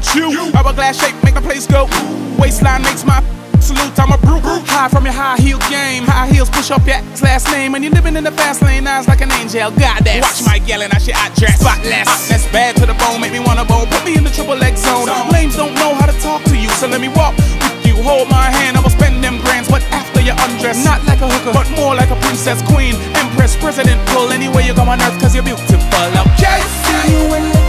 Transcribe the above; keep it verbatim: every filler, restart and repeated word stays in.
about you? Hourglass shape make the place go. Waistline makes my salute, I'm a brute. High from your high heel game. High heels push up your last name. And you're living in the fast lane, eyes like an angel. Goddess. Watch my yelling, I shit, I dress spotless. That's bad to the bone, make me wanna bone. Put me in the triple X zone. Lames don't know how to talk to you, so let me walk with you. Hold my hand, I will spend them grands. But after you undress, not like a hooker, but more like a princess, queen, empress, president. Pull anywhere you go on earth, cause you're beautiful. Okay? See you when